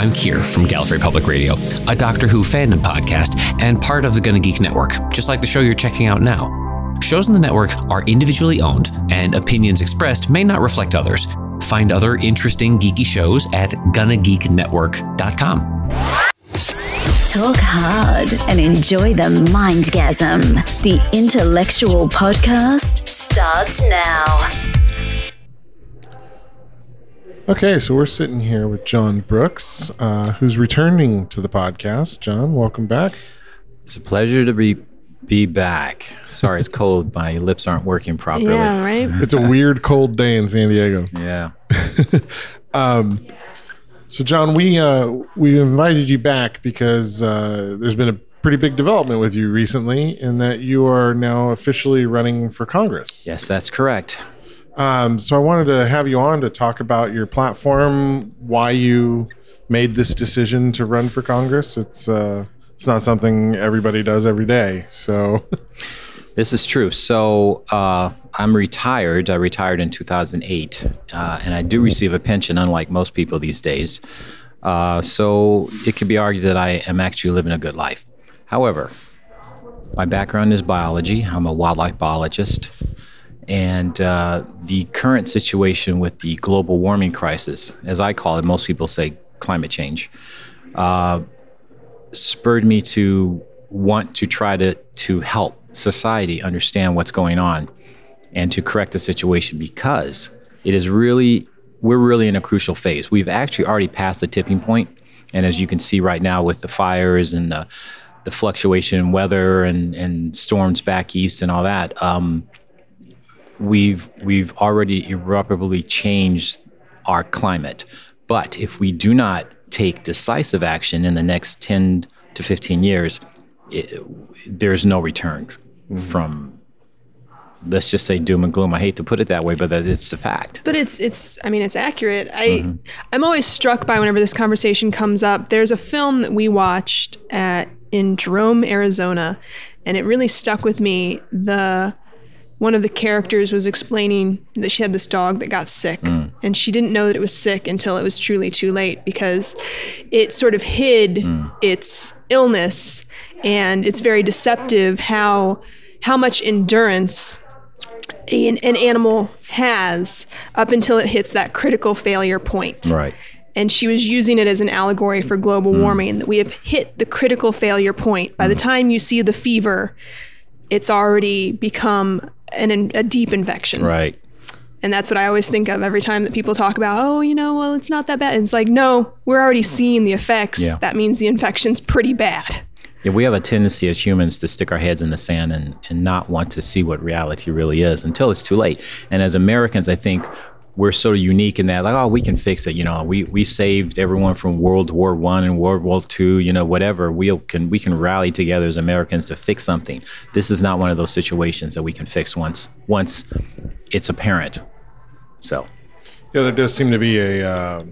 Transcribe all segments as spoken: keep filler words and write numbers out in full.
I'm Keir from Gallifrey Public Radio, a Doctor Who fandom podcast and part of the Gonna Geek Network, just like the show you're checking out now. Shows in the network are individually owned, and opinions expressed may not reflect others. Find other interesting geeky shows at gonna geek network dot com. Talk hard and enjoy the Mindgasm. The intellectual podcast starts now. Okay, so we're sitting here with John Brooks, uh, who's returning to the podcast. John, welcome back. It's a pleasure to be be back. Sorry, it's cold. My lips aren't working properly. Yeah, right? It's a weird cold day in San Diego. Yeah. um, so, John, we uh, we invited you back because uh, there's been a pretty big development with you recently in that you are now officially running for Congress. Yes, that's correct. Um, so I wanted to have you on to talk about your platform, why you made this decision to run for Congress. It's uh, it's not something everybody does every day. So this is true. So uh, I'm retired. I retired in two thousand eight, uh, and I do receive a pension, unlike most people these days. Uh, so it could be argued that I am actually living a good life. However, my background is biology. I'm a wildlife biologist. And uh, the current situation with the global warming crisis, as I call it, most people say climate change, uh, spurred me to want to try to, to help society understand what's going on and to correct the situation, because it is really, we're really in a crucial phase. We've actually already passed the tipping point. And as you can see right now with the fires and the, the fluctuation in weather and, and storms back east and all that, um, We've we've already irreparably changed our climate. But if we do not take decisive action in the next ten to fifteen years, it, there's no return mm-hmm. from, let's just say, doom and gloom. I hate to put it that way, but that it's the fact. But it's, it's I mean, it's accurate. I, Mm-hmm. I'm always struck by whenever this conversation comes up. There's a film that we watched at in Jerome, Arizona, and it really stuck with me. The... One of the characters was explaining that she had this dog that got sick, mm. and she didn't know that it was sick until it was truly too late, because it sort of hid mm. its illness, and it's very deceptive how how much endurance an, an animal has up until it hits that critical failure point. Right. And she was using it as an allegory for global mm. warming, that we have hit the critical failure point. By mm. the time you see the fever, it's already become An, a deep infection. Right. And that's what I always think of every time that people talk about, oh, you know, well, it's not that bad. And it's like, no, we're already seeing the effects. Yeah. That means the infection's pretty bad. Yeah, we have a tendency as humans to stick our heads in the sand and, and not want to see what reality really is until it's too late. And as Americans, I think we're so unique in that, like, oh, we can fix it. You know, we, we saved everyone from World War One and World War Two, you know, whatever. We can we can rally together as Americans to fix something. This is not one of those situations that we can fix once once it's apparent. So, yeah, there does seem to be a uh,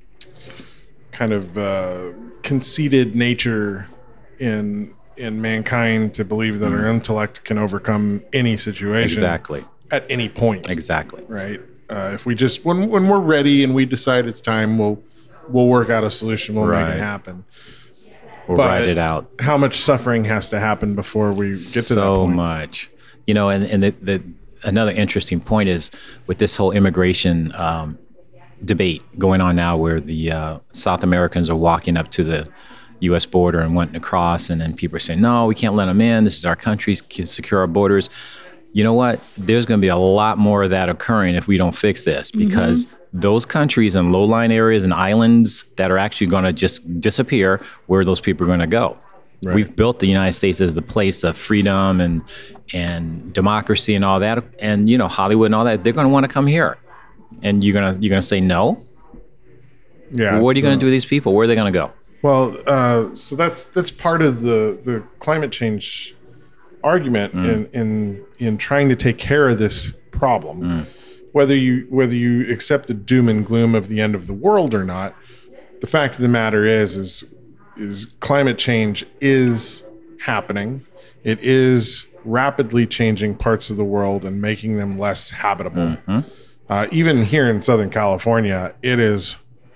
kind of uh, conceited nature in in mankind to believe that mm. our intellect can overcome any situation. Exactly. At any point. Exactly. Right. Uh, if we just when when we're ready and we decide it's time, we'll we'll work out a solution. We'll right. make it happen. We'll but ride it out. How much suffering has to happen before we get to so that point? So much, you know. And and the, the another interesting point is with this whole immigration um, debate going on now, where the uh, South Americans are walking up to the U S border and wanting to cross, and then people are saying, "No, we can't let them in. This is our country. Secure our borders." You know what? There's going to be a lot more of that occurring if we don't fix this, because mm-hmm. those countries and low-lying areas and islands that are actually going to just disappear, where those people are going to go. Right. We've built the United States as the place of freedom and and democracy and all that, and you know, Hollywood and all that. They're going to want to come here, and you're gonna you're gonna say no. Yeah. Well, what are you going to uh, do with these people? Where are they going to go? Well, uh, so that's that's part of the the climate change argument mm. in, in in trying to take care of this problem. Mm. Whether you whether you accept the doom and gloom of the end of the world or not, the fact of the matter is is is climate change is happening. It is rapidly changing parts of the world and making them less habitable. Mm-hmm. Uh, even here in Southern California, it is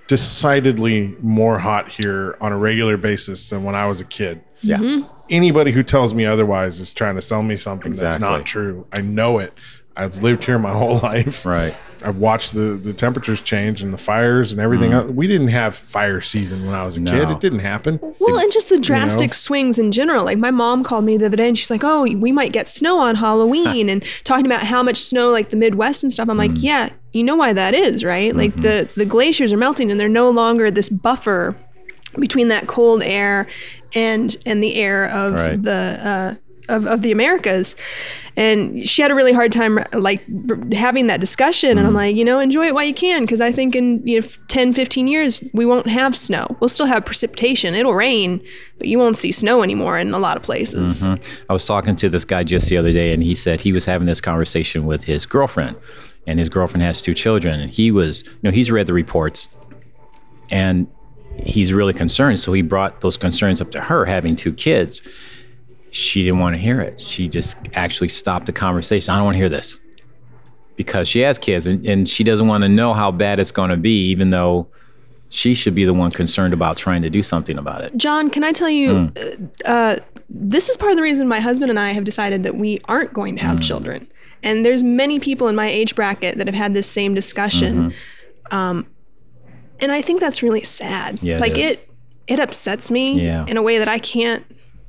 decidedly more hot here on a regular basis than when I was a kid. Yeah. Mm-hmm. Anybody who tells me otherwise is trying to sell me something that's Exactly. not true. I know it. I've lived here my whole life. Right. I've watched the, the temperatures change and the fires and everything else. We didn't have fire season when I was a No. kid. It didn't happen. Well, and just the drastic know? swings in general. Like my mom called me the other day and she's like, oh, we might get snow on Halloween and talking about how much snow, like the Midwest and stuff. I'm like, yeah, you know why that is, right? Like the, the glaciers are melting and they're no longer this buffer between that cold air and and the air of Right. the uh, of, of the Americas. And she had a really hard time like having that discussion. And I'm like, you know, enjoy it while you can. Cause I think in you know, ten, fifteen years, we won't have snow. We'll still have precipitation. It'll rain, but you won't see snow anymore in a lot of places. I was talking to this guy just the other day, and he said he was having this conversation with his girlfriend, and his girlfriend has two children, and he was, you know, he's read the reports, and he's really concerned. So he brought those concerns up to her, having two kids. She didn't want to hear it. She just actually stopped the conversation. I don't want to hear this, because she has kids, and, and she doesn't want to know how bad it's going to be, even though she should be the one concerned about trying to do something about it. John, can I tell you, uh, this is part of the reason my husband and I have decided that we aren't going to have children. And there's many people in my age bracket that have had this same discussion. Um, and I think that's really sad. Yeah, it like is. it, it upsets me Yeah. in a way that I can't.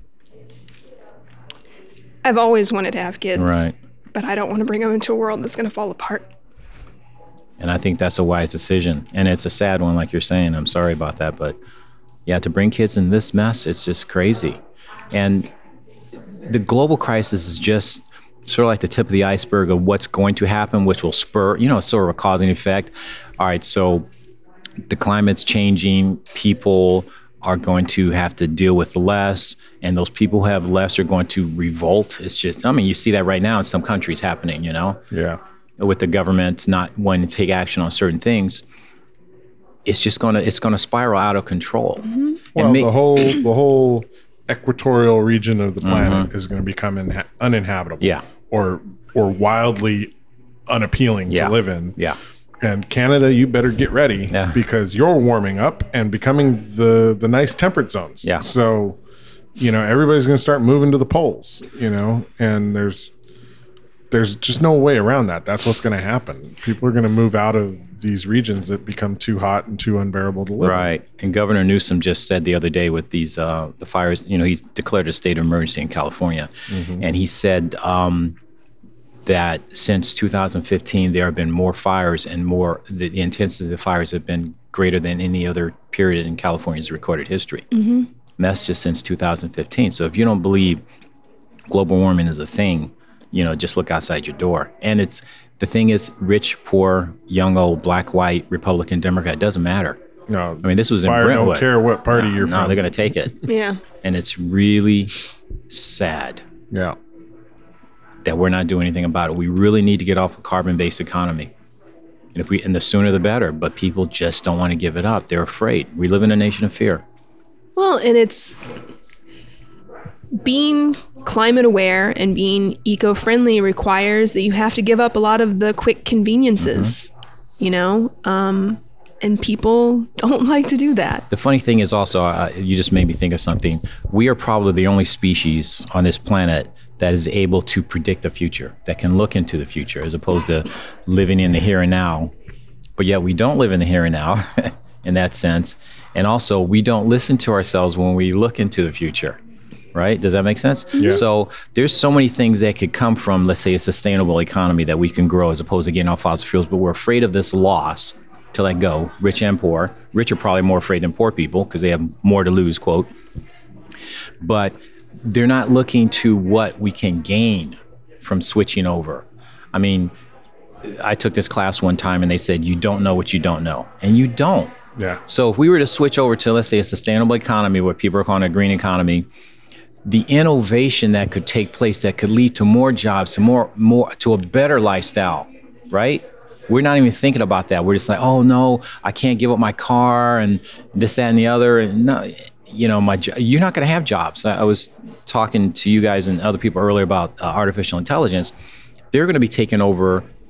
I've always wanted to have kids, Right. but I don't want to bring them into a world that's going to fall apart. And I think that's a wise decision. And it's a sad one, like you're saying. I'm sorry about that. But yeah, to bring kids in this mess, it's just crazy. And the global crisis is just sort of like the tip of the iceberg of what's going to happen, which will spur, you know, sort of a cause and effect. All right, so the climate's changing. People are going to have to deal with less, and those people who have less are going to revolt. It's just, I mean, you see that right now in some countries happening, you know? Yeah. With the government not wanting to take action on certain things, it's just gonna it's gonna spiral out of control. And Well, ma- the whole the whole equatorial region of the planet is going to become inha- uninhabitable. Yeah. Or or wildly unappealing Yeah. to live in. yeah, And Canada, you better get ready Yeah. because you're warming up and becoming the the nice temperate zones. Yeah. So, you know, everybody's going to start moving to the poles, you know, and there's there's just no way around that. That's what's going to happen. People are going to move out of these regions that become too hot and too unbearable to live in. right. And Governor Newsom just said the other day with these uh, the fires. You know, he declared a state of emergency in California, and he said um, that since two thousand fifteen there have been more fires, and more the, the intensity of the fires have been greater than any other period in California's recorded history. And that's just since two thousand fifteen. So if you don't believe global warming is a thing, you know, just look outside your door. And it's the thing is, rich, poor, young, old, black, white, Republican, Democrat, doesn't matter. No, I mean, this was in fire Brentwood. don't care what party No, you're no, from. they're going to take it. Yeah. And it's really sad yeah. that we're not doing anything about it. We really need to get off a carbon-based economy. And if we, and the sooner the better. But people just don't want to give it up. They're afraid. We live in a nation of fear. Well, and it's being climate aware and being eco-friendly requires that you have to give up a lot of the quick conveniences, you know, um, and people don't like to do that. The funny thing is also, uh, you just made me think of something. We are probably the only species on this planet that is able to predict the future, that can look into the future, as opposed to living in the here and now. But yet we don't live in the here and now in that sense. And also, we don't listen to ourselves when we look into the future. Right? Does that make sense? Yeah. So there's so many things that could come from, let's say, a sustainable economy that we can grow as opposed to getting off fossil fuels, but we're afraid of this loss to let go, rich and poor. Rich are probably more afraid than poor people because they have more to lose, quote. But they're not looking to what we can gain from switching over. I mean, I took this class one time and they said, you don't know what you don't know. And you don't. Yeah. So if we were to switch over to, let's say, a sustainable economy, what people are calling a green economy, the innovation that could take place that could lead to more jobs, to more, more, to a better lifestyle, right? We're not even thinking about that. We're just like, oh no, I can't give up my car and this, that, and the other. And no, you know, my you're not going to have jobs. I, I was talking to you guys and other people earlier about uh, artificial intelligence. They're going to be taking over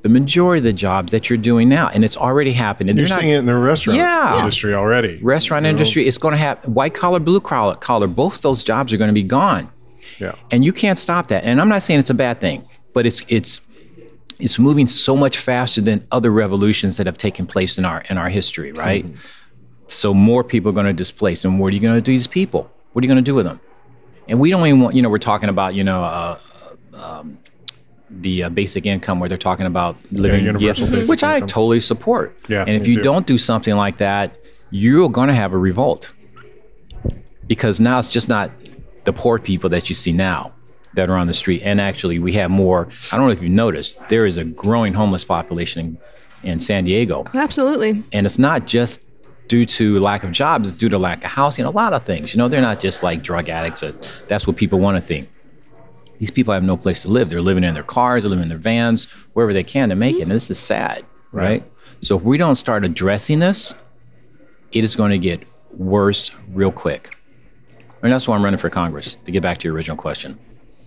the majority of the jobs that you're doing now, and it's already happened. And You're they're not- seeing it in the restaurant Yeah. industry already. restaurant You know? industry, it's going to have white collar, blue collar, collar. Both those jobs are going to be gone, Yeah. and you can't stop that. And I'm not saying it's a bad thing, but it's it's it's moving so much faster than other revolutions that have taken place in our in our history, right? Mm-hmm. So more people are going to displace, and what are you going to do with these people? What are you going to do with them? And we don't even want, you know, we're talking about, you know, uh, um, the uh, basic income, where they're talking about living, Yeah, universal basic which I income. totally support. Yeah, and if me you too. don't do something like that, you're going to have a revolt, because now it's just not the poor people that you see now that are on the street. And actually, we have more. I don't know if you've noticed, there is a growing homeless population in, in San Diego, Absolutely. and it's not just due to lack of jobs, it's due to lack of housing, a lot of things. You know, they're not just like drug addicts. Or, that's what people want to think. These people have no place to live. They're living in their cars, they're living in their vans, wherever they can to make it. And this is sad, right? So if we don't start addressing this, it is going to get worse real quick. And that's why I'm running for Congress, to get back to your original question.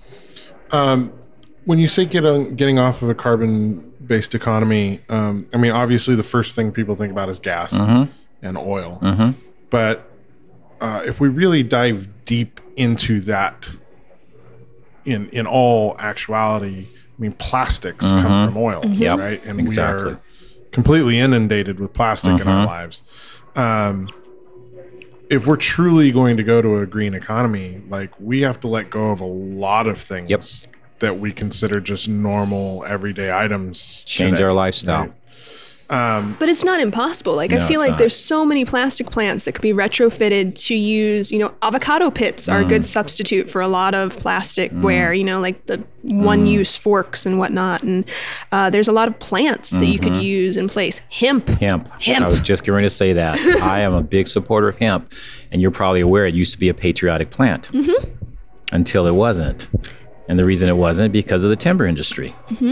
When you say get on, getting off of a carbon-based economy, um, I mean, obviously the first thing people think about is gas Mm-hmm. and oil. But uh, if we really dive deep into that, in in all actuality, I mean, plastics come from oil, Yep, right? And exactly. we are completely inundated with plastic in our lives. Um, if we're truly going to go to a green economy, like, we have to let go of a lot of things Yep. that we consider just normal everyday items. Change today, our lifestyle. right? But it's not impossible. Like, I No, feel it's like not. there's so many plastic plants that could be retrofitted to use, you know, avocado pits are a Mm. good substitute for a lot of plastic ware, you know, like the one use forks and whatnot. And uh, there's a lot of plants that you could use in place. Hemp. Hemp. Hemp. I was just getting ready to say that. I am a big supporter of hemp. And you're probably aware it used to be a patriotic plant until it wasn't. And the reason it wasn't, because of the timber industry.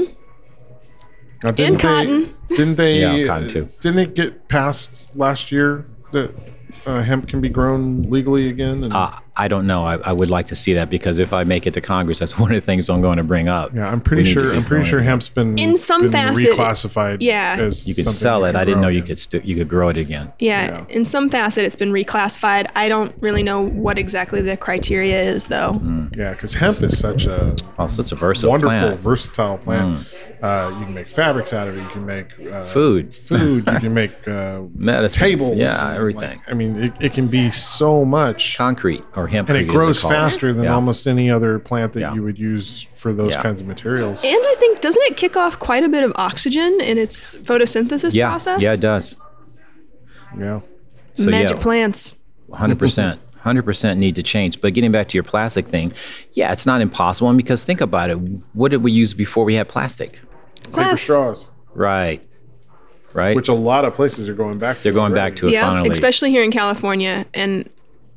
Now, didn't cotton. They, didn't they? Yeah, cotton too. Didn't it get passed last year that uh, hemp can be grown legally again? And, Uh, I don't know. I, I would like to see that, because if I make it to Congress, that's one of the things I'm going to bring up. yeah, I'm pretty We need to sure. get I'm pretty growing sure again. hemp's been In some been facet- reclassified. yeah. as You could something sell you it. can I didn't grow know you again. could st- you could grow it again. Yeah, Yeah. in some facet, it's been reclassified. I don't really know what exactly the criteria is, though. Yeah, because hemp is such a Oh, so it's a versatile wonderful, plant. versatile plant. Uh, you can make fabrics out of it. You can make uh, Food. Food. You can make uh, Medicines, tables. yeah, and, everything. like, I mean, it, it can be so much, Concrete or hemp. and it grows call it. faster than Yeah. almost any other plant that Yeah. you would use for those Yeah. kinds of materials. And I think, doesn't it kick off quite a bit of oxygen in its photosynthesis Yeah, process? yeah, it does. Yeah. So Magic yeah, plants. one hundred percent. one hundred percent need to change. But getting back to your plastic thing, yeah, it's not impossible. And because think about it, what did we use before we had plastic? Paper Glass. straws, Right. Right. which a lot of places are going back to. They're going back to it Yeah, finally. especially here in California. And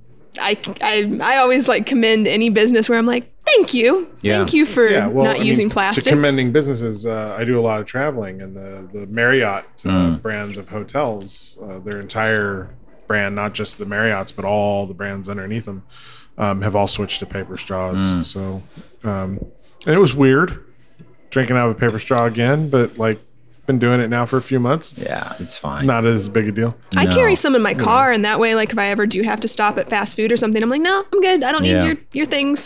I, I, I always like commend any business where I'm like, thank you. Yeah. Thank you for Yeah, well, not I mean, using To plastic. commending businesses, uh, I do a lot of traveling, and the the Marriott uh, Mm. brand of hotels, uh, their entire brand, not just the Marriotts, but all the brands underneath them, um, have all switched to paper straws. Mm. So, um, and it was weird drinking out of a paper straw again, but like, been doing it now for a few months. yeah, it's fine. Not as big a deal. I No. carry some in my car, and that way, like, if I ever do have to stop at fast food or something, I'm like, no, I'm good. I don't need Yeah. your, your things.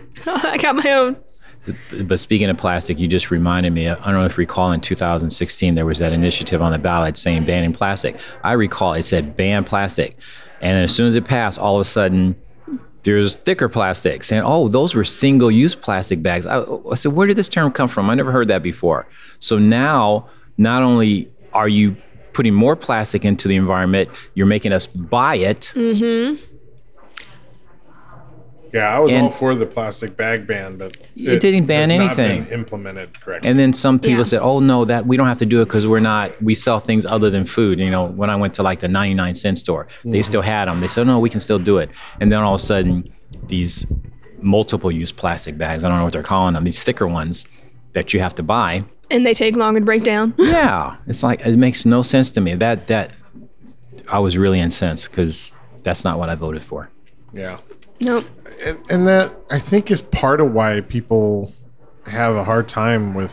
I got my own. But speaking of plastic, you just reminded me. I don't know if you recall in two thousand sixteen, there was that initiative on the ballot saying banning plastic. I recall it said ban plastic. And as soon as it passed, all of a sudden, there's thicker plastic saying, oh, those were single-use plastic bags. I, I said, where did this term come from? I never heard that before. So now, not only are you putting more plastic into the environment, you're making us buy it. Mm-hmm. Yeah, I was And- all for the plastic bag ban, but It didn't ban has anything. Not been implemented correctly. And then some people Yeah. said, "Oh no, that we don't have to do it because we're not. We sell things other than food." You know, when I went to like the ninety-nine cent store, they still had them. They said, "No, we can still do it." And then all of a sudden, these multiple-use plastic bags—I don't know what they're calling them—these thicker ones that you have to buy. And they take longer to break down. Yeah, it's like it makes no sense to me. That that I was really incensed because that's not what I voted for. yeah. Nope. and, and that I think is part of why people have a hard time with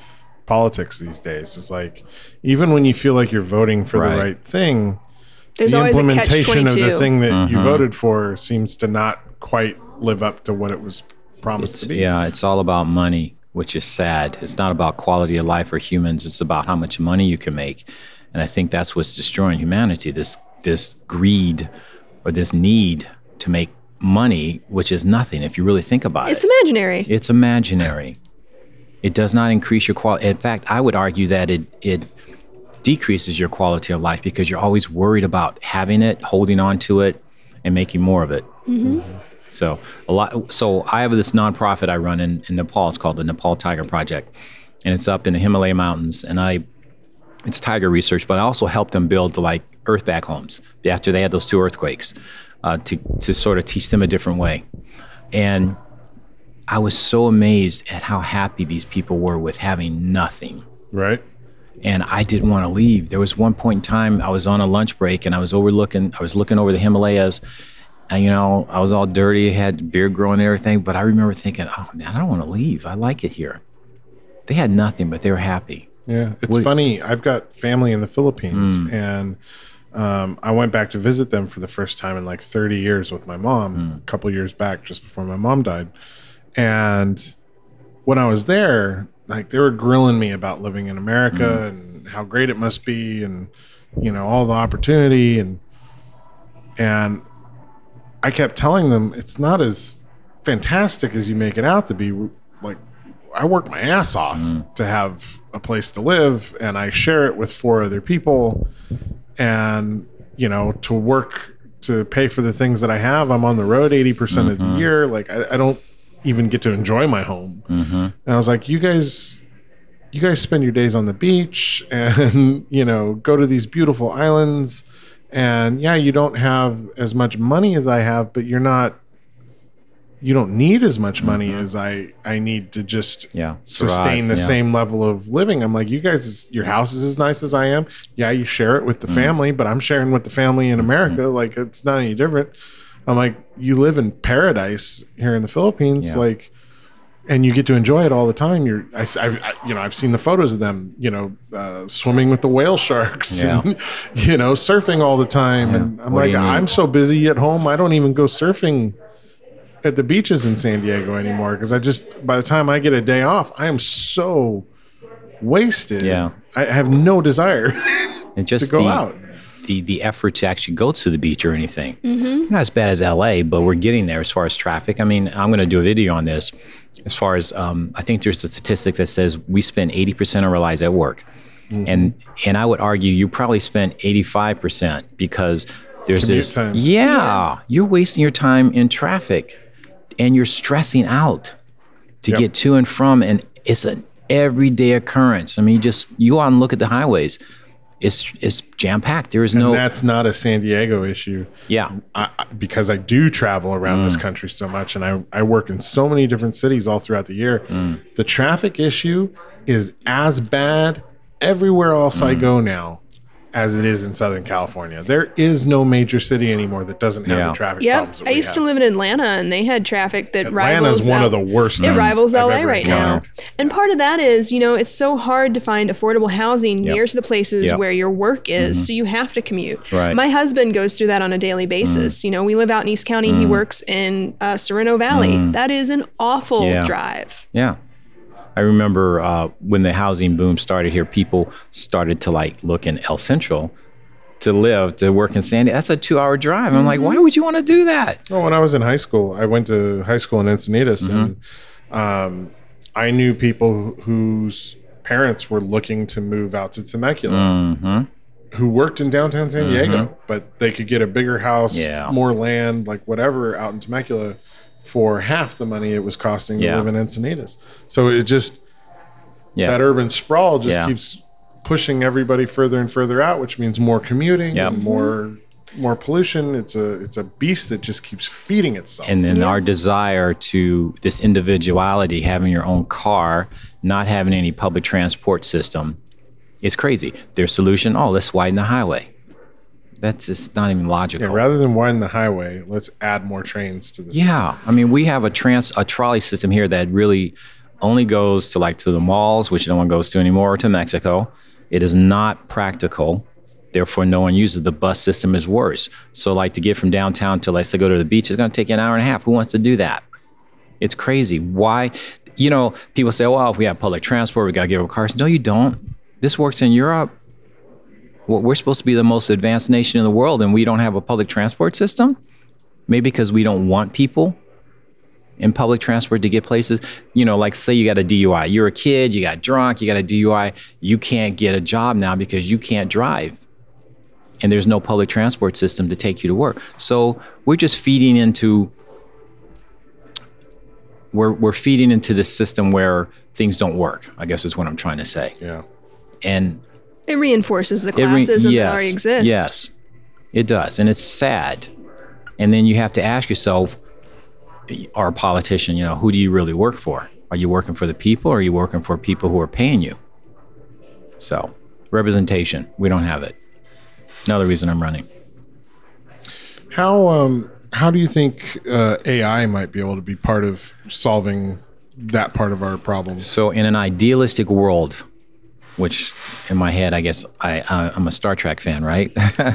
politics these days. It's like, even when you feel like you're voting for Right. the right thing, There's the always a catch implementation of the twenty-two. thing that Mm-hmm. you voted for seems to not quite live up to what it was promised It's, to be. yeah, it's all about money, which is sad. It's not about quality of life for humans. It's about how much money you can make. And I think that's what's destroying humanity, this this greed or this need to make money, which is nothing if you really think about It's it. imaginary. It's imaginary. It does not increase your quality. In fact, I would argue that it it decreases your quality of life because you're always worried about having it, holding on to it, and making more of it. So a lot. So I have this nonprofit I run in, in Nepal. It's called the Nepal Tiger Project, and it's up in the Himalaya Mountains. And I, it's tiger research, but I also help them build like earthback homes after they had those two earthquakes, uh, to to sort of teach them a different way. And I was so amazed at how happy these people were with having nothing. Right? And I didn't want to leave. There was one point in time I was on a lunch break and I was overlooking, I was looking over the Himalayas, and you know, I was all dirty, had beard growing and everything. But I remember thinking, oh man, I don't want to leave. I like it here. They had nothing, but they were happy. Yeah, it's Wait. funny. I've got family in the Philippines, Mm. and um, I went back to visit them for the first time in like thirty years with my mom, Mm. a couple years back, just before my mom died. And when I was there, like they were grilling me about living in America Mm. and how great it must be, and you know, all the opportunity, and and I kept telling them it's not as fantastic as you make it out to be. Like, I work my ass off to have a place to live, and I share it with four other people. And, you know, to work to pay for the things that I have, I'm on the road eighty percent of the year. Like, I, I don't even get to enjoy my home. And I was like, you guys, you guys spend your days on the beach and, you know, go to these beautiful islands. And yeah, you don't have as much money as I have, but you're not, you don't need as much money as I, I need to just Yeah, sustain survive, the yeah. same level of living. I'm like, you guys, your house is as nice as I am. Yeah, you share it with the family, but I'm sharing with the family in America. Like, it's not any different. I'm like, you live in paradise here in the Philippines. Yeah. Like, and you get to enjoy it all the time. You're, I, I've, I, you know, I've seen the photos of them, you know, uh, swimming with the whale sharks, Yeah. and, you know, surfing all the time. And I'm What do like, you need? I'm so busy at home, I don't even go surfing at the beaches in San Diego anymore, because I just, by the time I get a day off, I am so wasted. Yeah. I have no desire And just to go the, out. the the effort to actually go to the beach or anything. Not as bad as L A, but we're getting there as far as traffic. I mean, I'm going to do a video on this. As far as um, I think there's a statistic that says we spend eighty percent of our lives at work, and and I would argue you probably spent eighty-five percent because there's Commute this. times. Yeah, you're wasting your time in traffic, and you're stressing out to Yep. get to and from, and it's an everyday occurrence. I mean, you just you go out and look at the highways. It's it's jam packed. There is And no that's not a San Diego issue. yeah. I, I- because I do travel around Mm. this country so much, and I, I work in so many different cities all throughout the year. Mm. The traffic issue is as bad everywhere else Mm. I go now as it is in Southern California. There is no major city anymore that doesn't have Yeah. the traffic Yep. problems that I we used have. to live in Atlanta, and they had traffic that Atlanta's rivals one L- of the worst. It rivals I've L A ever right now. encountered. And part of that is, you know, it's so hard to find affordable housing Yep. near to the places Yep. where your work is, so you have to commute. Right. My husband goes through that on a daily basis. You know, we live out in East County. He works in uh, Sereno Valley. That is an awful Yeah. drive. Yeah. I remember uh, when the housing boom started here, people started to like look in El Central to live, to work in San Diego. That's a two hour drive. I'm like, why would you want to do that? Well, when I was in high school, I went to high school in Encinitas, Mm-hmm. and um, I knew people whose parents were looking to move out to Temecula, Mm-hmm. who worked in downtown San Diego, but they could get a bigger house, Yeah. more land, like whatever, out in Temecula for half the money it was costing to Yeah. live in Encinitas. So it just, Yeah. that urban sprawl just Yeah. keeps pushing everybody further and further out, which means more commuting Yep. and more more pollution. It's a it's a beast that just keeps feeding itself. And then our desire to this individuality, having your own car, not having any public transport system, is crazy. Their solution, oh, let's widen the highway. That's just not even logical. yeah, rather than widen the highway, let's add more trains to the system. Yeah, I mean, we have a trans a trolley system here that really only goes to like to the malls, which no one goes to anymore, or to Mexico. It is not practical. Therefore, no one uses. The bus system is worse. So like to get from downtown to, let's say, go to the beach is going to take you an hour and a half. Who wants to do that? It's crazy. Why? You know, people say, well, if we have public transport, we got to give up cars. No, you don't. This works in Europe. Well, we're supposed to be the most advanced nation in the world, and we don't have a public transport system? Maybe because we don't want people in public transport to get places. You know, like say you got a D U I. You're a kid, you got drunk, you got a D U I. You can't get a job now because you can't drive. And there's no public transport system to take you to work. So we're just feeding into, we're, we're feeding into this system where things don't work, I guess is what I'm trying to say. Yeah. And it reinforces the it re- classism yes, that already exists. Yes, it does. And it's sad. And then you have to ask yourself, are a politician, you know, who do you really work for? Are you working for the people, or are you working for people who are paying you? So, representation, we don't have it. Another reason I'm running. How um how do you think uh, A I might be able to be part of solving that part of our problems? So, in an idealistic world, which in my head, I guess I, I'm a Star Trek fan, right?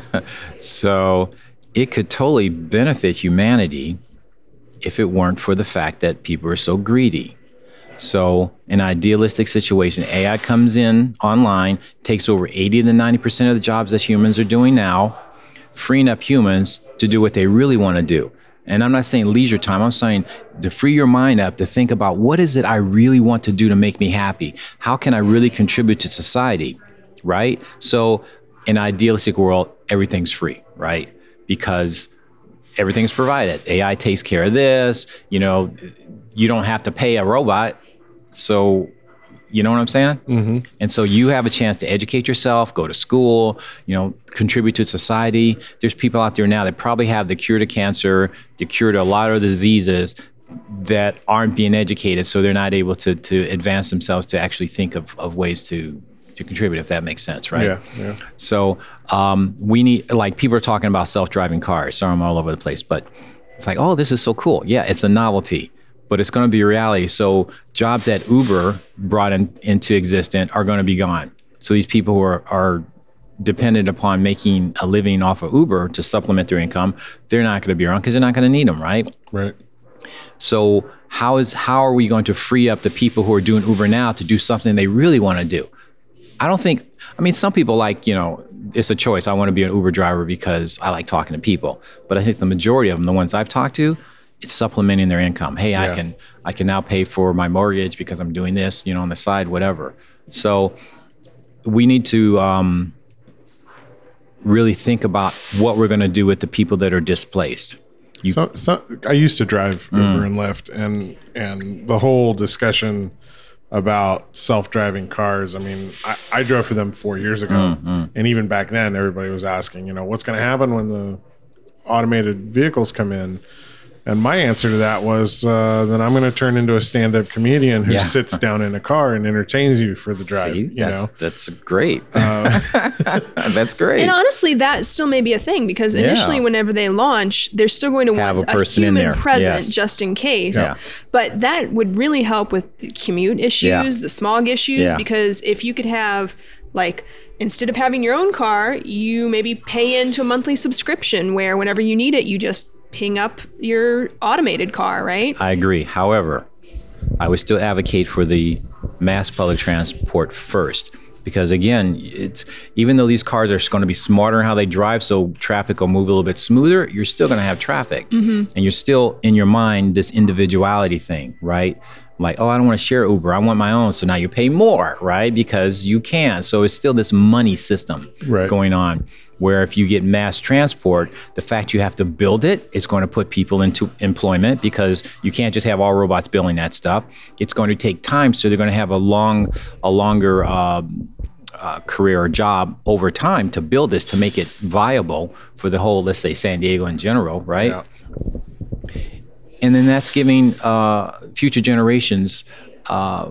So it could totally benefit humanity if it weren't for the fact that people are so greedy. So in an idealistic situation, A I comes in online, takes over eighty to ninety percent of the jobs that humans are doing now, freeing up humans to do what they really want to do. And I'm not saying leisure time. I'm saying to free your mind up to think about, what is it I really want to do to make me happy? How can I really contribute to society, right? So in an idealistic world, everything's free, right? Because everything's provided. A I takes care of this. You know, you don't have to pay a robot. So, you know what I'm saying? Mm-hmm. And so you have a chance to educate yourself, go to school, you know, contribute to society. There's people out there now that probably have the cure to cancer, the cure to a lot of diseases that aren't being educated. So they're not able to to advance themselves to actually think of, of ways to, to contribute, if that makes sense, right? Yeah, yeah. So um, we need, like, people are talking about self-driving cars. Sorry, I'm all over the place, but it's like, oh, this is so cool. Yeah, it's a novelty, but it's going to be a reality. So jobs that Uber brought in, into existence are going to be gone. So these people who are, are dependent upon making a living off of Uber to supplement their income, they're not going to be around because they're not going to need them, right? Right. So how is how are we going to free up the people who are doing Uber now to do something they really want to do? I don't think, I mean, some people like, you know, it's a choice. I want to be an Uber driver because I like talking to people. But I think the majority of them, the ones I've talked to, it's supplementing their income. Hey, yeah. I can I can now pay for my mortgage because I'm doing this, you know, on the side, whatever. So we need to um, really think about what we're going to do with the people that are displaced. You, so, so I used to drive Uber mm. and Lyft, and and the whole discussion about self-driving cars. I mean, I, I drove for them four years ago, mm, mm. and even back then, everybody was asking, you know, what's going to happen when the automated vehicles come in? And my answer to that was, uh, then I'm going to turn into a stand-up comedian who yeah. sits down in a car and entertains you for the drive. See, you that's, know, that's great. Uh, that's great. And honestly, that still may be a thing because initially, yeah. whenever they launch, they're still going to Have want a, a human present yes. just in case. Yeah. But that would really help with the commute issues, yeah. the smog issues, yeah. because if you could have, like, instead of having your own car, you maybe pay into a monthly subscription where whenever you need it, you just ping up your automated car, right? I agree. However, I would still advocate for the mass public transport first, because again, it's even though these cars are going to be smarter in how they drive, so traffic will move a little bit smoother, you're still going to have traffic, mm-hmm. and you're still in your mind this individuality thing, right? Like, oh, I don't want to share Uber. I want my own. So now you pay more, right? Because you can. So it's still this money system right. going on. Where if you get mass transport, the fact you have to build it is going to put people into employment because you can't just have all robots building that stuff. It's going to take time, so they're going to have a long, a longer uh, uh, career or job over time to build this to make it viable for the whole, let's say, San Diego in general, right? Yeah. And then that's giving uh, future generations uh,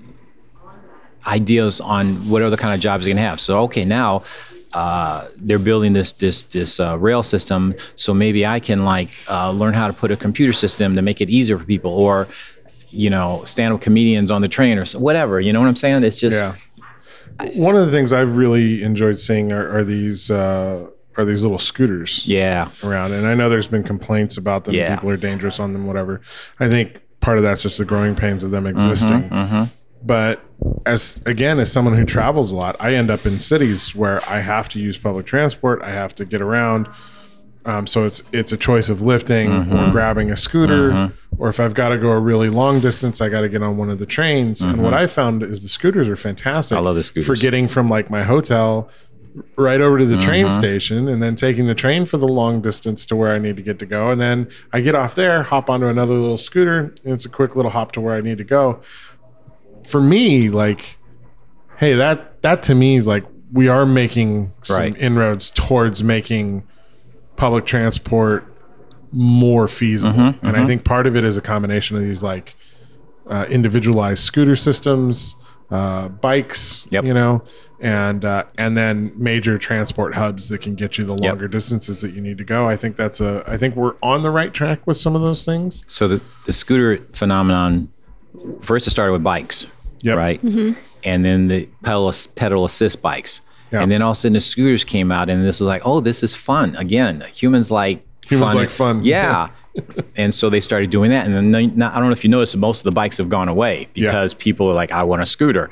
ideas on what other kind of jobs they can have. So, okay, now. Uh, they're building this this this uh, rail system, so maybe I can like uh, learn how to put a computer system to make it easier for people, or you know, stand-up comedians on the train or so, whatever. You know what I'm saying? It's just Yeah. One of the things I've really enjoyed seeing are, are these uh, are these little scooters yeah. around. And I know there's been complaints about them. Yeah. People are dangerous on them, whatever. I think part of that's just the growing pains of them existing. Mm-hmm, mm-hmm. But as again, as someone who travels a lot, I end up in cities where I have to use public transport. I have to get around. Um, so it's it's a choice of lifting Mm-hmm. or grabbing a scooter, Mm-hmm. or if I've got to go a really long distance, I got to get on one of the trains. And what I found is the scooters are fantastic. I love the scooters. For getting from like my hotel right over to the train Mm-hmm. station, and then taking the train for the long distance to where I need to get to go. And then I get off there, hop onto another little scooter, and it's a quick little hop to where I need to go. For me, like, hey, that that to me is like we are making some Right. inroads towards making public transport more feasible. Mm-hmm, and I think part of it is a combination of these like uh, individualized scooter systems, uh, bikes, Yep. you know, and uh, and then major transport hubs that can get you the Yep. longer distances that you need to go. I think that's a. I think we're on the right track with some of those things. So the, the scooter phenomenon, first it started with bikes, Yep. right? And then the pedal, pedal assist bikes. Yeah. And then all of a sudden the scooters came out and this was like, oh, this is fun. Again, humans like Humans fun. like fun. Yeah. And so they started doing that. And then they- now, I don't know if you noticed, most of the bikes have gone away because people are like, I want a scooter.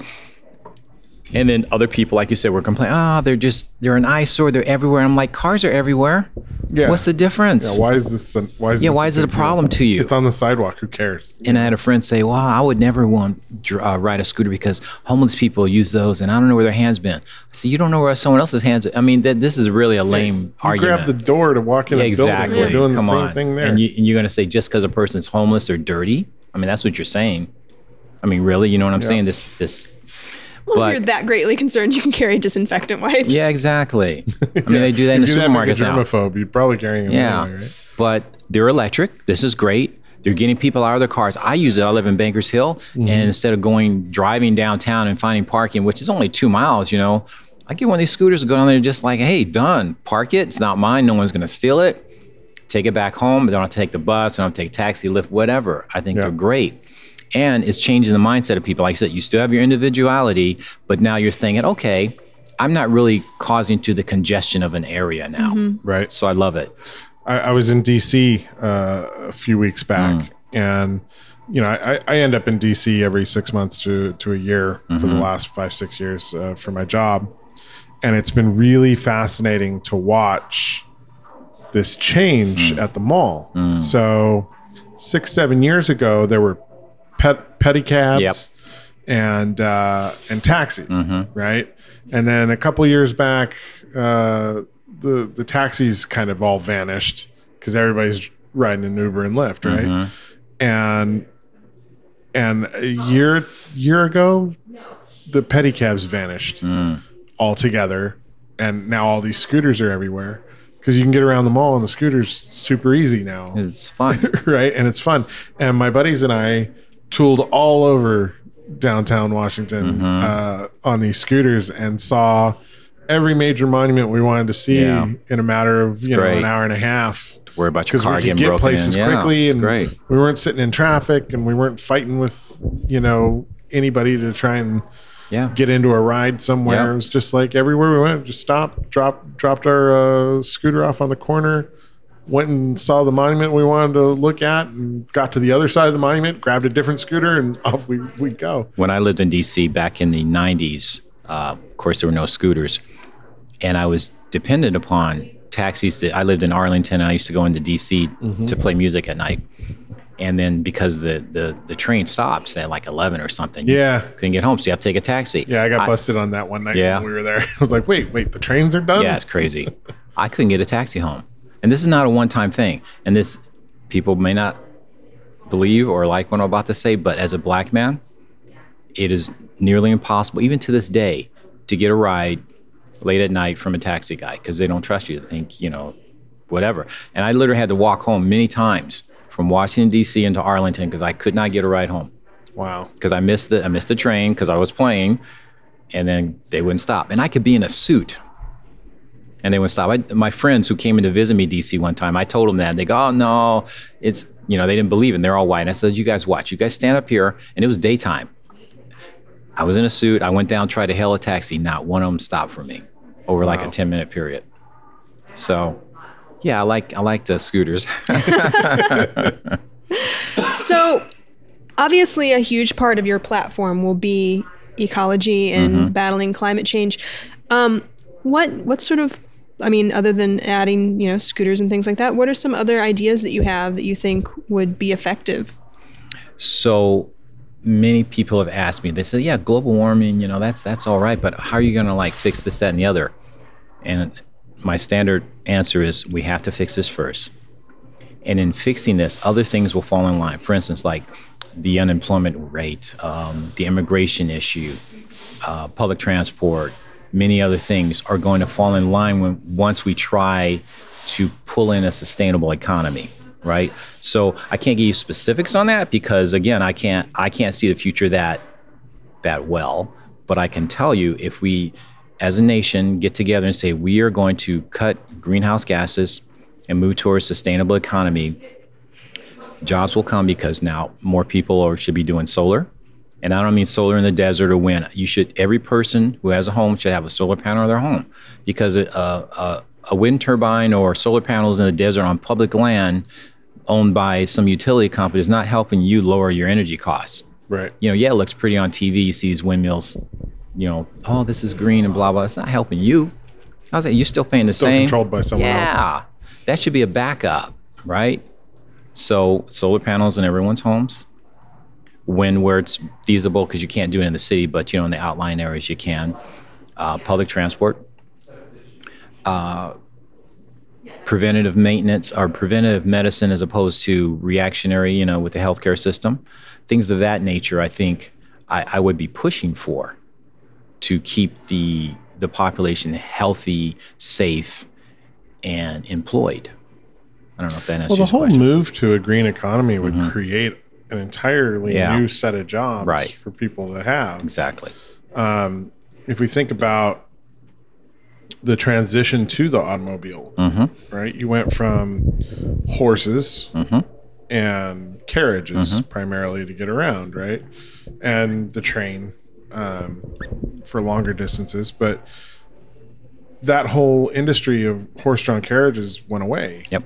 And then other people, like you said, were complaining, ah, they're just, they're an eyesore. They're everywhere. I'm like, cars are everywhere. Yeah. What's the difference? Yeah, why is this? a- Why is Yeah, this why is it a big problem deal? to you? It's on the sidewalk. Who cares? And I had a friend say, well, I would never want to uh, ride a scooter because homeless people use those and I don't know where their hands been. I said, you don't know where someone else's hands are. I mean, th- this is really a lame You argument. grab the door to walk in Yeah, a exactly. building. We're doing Come the same on. thing there. And, you, and you're going to say just because a person's homeless or dirty? I mean, that's what you're saying. I mean, really? You know what I'm saying? This, this. Well, But- if you're that greatly concerned, you can carry disinfectant wipes. Yeah, exactly. I mean, they do that in the if you're that big a supermarkets now. germaphobe, you're probably carrying them Yeah. anyway, right? But they're electric. This is great. They're getting people out of their cars. I use it. I live in Bankers Hill. Mm-hmm. And instead of going, driving downtown and finding parking, which is only two miles, you know, I get one of these scooters to go down there just like, hey, done. Park it. It's not mine. No one's going to steal it. Take it back home. I don't have to take the bus. I don't have to take taxi, Lyft, whatever. I think Yeah. they're great. And it's changing the mindset of people. Like I said, you still have your individuality, but now you're thinking, okay, I'm not really causing to the congestion of an area now. Right. So I love it. I, I was in D C uh, a few weeks back, Mm. and you know, I, I end up in D C every six months to to a year for Mm-hmm. the last five six years uh, for my job, and it's been really fascinating to watch this change Mm. at the mall. So six seven years ago, there were pet pedicabs Yep. and uh, and taxis, Mm-hmm. right? And then a couple years back, uh, the the taxis kind of all vanished because everybody's riding an Uber and Lyft, right? Mm-hmm. And and a year year ago, the pedicabs vanished Mm. altogether, and now all these scooters are everywhere because you can get around the mall on the scooters super easy now. It's fun. Right? And it's fun. And my buddies and I tooled all over downtown Washington Mm-hmm. uh, on these scooters and saw every major monument we wanted to see Yeah. in a matter of you know great. an hour and a half. Worry about your Because car we could getting get broken places in. Yeah, quickly, it's and great. we weren't sitting in traffic, and we weren't fighting with you know anybody to try and Yeah. get into a ride somewhere. Yeah. It was just like everywhere we went, just stopped, dropped, dropped our uh, scooter off on the corner, went and saw the monument we wanted to look at, and got to the other side of the monument, grabbed a different scooter, and off we we'd go. When I lived in D C back in the nineties, uh, of course, there were no scooters. And I was dependent upon taxis. That I lived in Arlington, and I used to go into D C Mm-hmm. to play music at night. And then because the, the, the train stops at like eleven or something, you Yeah. couldn't get home. So you have to take a taxi. Yeah, I got busted on that one night Yeah. when we were there. I was like, wait, wait, the trains are done? Yeah, it's crazy. I couldn't get a taxi home. And this is not a one-time thing. And this, people may not believe or like what I'm about to say, but as a black man, it is nearly impossible, even to this day, to get a ride late at night from a taxi guy because they don't trust you. They think, you know, whatever. And I literally had to walk home many times from Washington, D C into Arlington because I could not get a ride home Wow. because I missed the I missed the train because I was playing, and then they wouldn't stop. And I could be in a suit, and they wouldn't stop. I, my friends who came in to visit me D C one time, I told them that. They go, oh, no, it's, you know, they didn't believe it. And they're all white. And I said, you guys watch. You guys stand up here. And it was daytime. I was in a suit. I went down, tried to hail a taxi. Not one of them stopped for me over like Wow. a ten minute period. So, yeah, I like I like the scooters. So, obviously, a huge part of your platform will be ecology and Mm-hmm. battling climate change. Um, what what sort of, I mean, other than adding, you know, scooters and things like that, what are some other ideas that you have that you think would be effective? So many people have asked me, they say, yeah, global warming, you know, that's that's all right, but how are you going to like fix this, that, and the other? And my standard answer is we have to fix this first. And in fixing this, other things will fall in line. For instance, like the unemployment rate, um, the immigration issue, uh, public transport, many other things are going to fall in line when once we try to pull in a sustainable economy, right? So I can't give you specifics on that because again, I can't I can't see the future that that well. But I can tell you if we as a nation get together and say we are going to cut greenhouse gases and move towards a sustainable economy, jobs will come because now more people are, should be doing solar. And I don't mean solar in the desert or wind. You should, every person who has a home should have a solar panel on their home because a, a, a wind turbine or solar panels in the desert on public land owned by some utility company is not helping you lower your energy costs. Right. You know, yeah, it looks pretty on T V. You see these windmills, you know, oh, this is green and blah, blah. It's not helping you. I was like, you're still paying the Still same. controlled by someone else. Yeah. That should be a backup, right? So solar panels in everyone's homes. When where it's feasible, because you can't do it in the city, but you know in the outlying areas you can. Uh, public transport, uh, preventative maintenance or preventative medicine as opposed to reactionary, you know, with the healthcare system, things of that nature. I think I, I would be pushing for to keep the the population healthy, safe, and employed. I don't know if that answers Well, the your whole question. move to a green economy would create an entirely Yeah. new set of jobs Right. for people to have. Exactly. If we think about the transition to the automobile, right? You went from horses and carriages primarily to get around, right? And the train um, for longer distances. But that whole industry of horse-drawn carriages went away. Yep.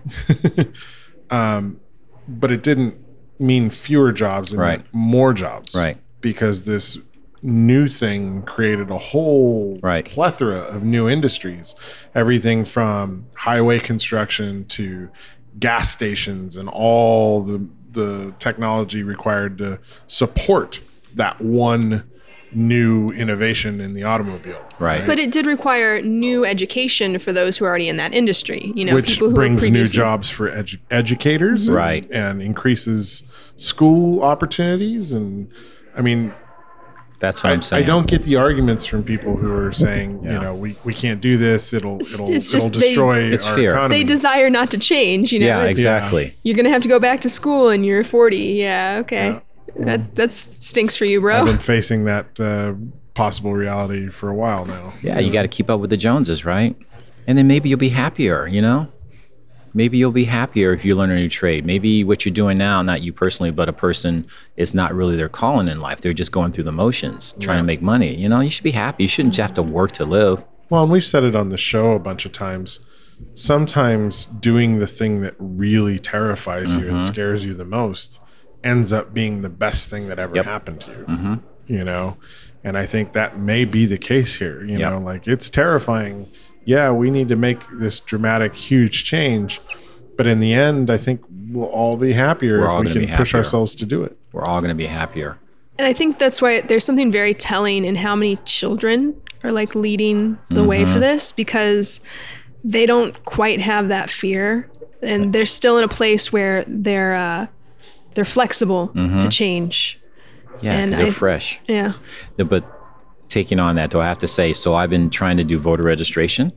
But it didn't mean fewer jobs, it Right. meant more jobs. Right. Because this new thing created a whole Right. plethora of new industries. Everything from highway construction to gas stations and all the the technology required to support that one new innovation in the automobile. Right. But it did require new education for those who are already in that industry. You know, Which people who brings were new previously- jobs for edu- educators, and- Right. and increases school opportunities. And I mean, That's what I, I'm saying. I don't get the arguments from people who are saying, you Yeah. know, we, we can't do this. It'll It's- it'll it's it'll just they- destroy It's our fear. economy. They desire not to change. You know, Yeah, It's- exactly. You're gonna have to go back to school, and you're forty. Yeah, okay. That that stinks for you, bro. I've been facing that uh, possible reality for a while now. Yeah, you got to keep up with the Joneses, right? And then maybe you'll be happier, you know? Maybe you'll be happier if you learn a new trade. Maybe what you're doing now, not you personally, but a person is not really their calling in life. They're just going through the motions, trying to make money. You know, you should be happy. You shouldn't have to work to live. Well, and we've said it on the show a bunch of times. Sometimes doing the thing that really terrifies you Mm-hmm. and scares you the most ends up being the best thing that ever Yep. happened to you. Mm-hmm. You know, and I think that may be the case here. You Yep. know, like it's terrifying. Yeah, we need to make this dramatic, huge change, but in the end, I think we'll all be happier We're all if we gonna can be push happier. ourselves to do it. We're all going to be happier. And I think that's why there's something very telling in how many children are like leading the way Mm-hmm. for this, because they don't quite have that fear, and they're still in a place where they're uh, they're flexible to change. Yeah, And 'cause they're I- fresh. Yeah. No, But taking on that, though, I have to say, so I've been trying to do voter registration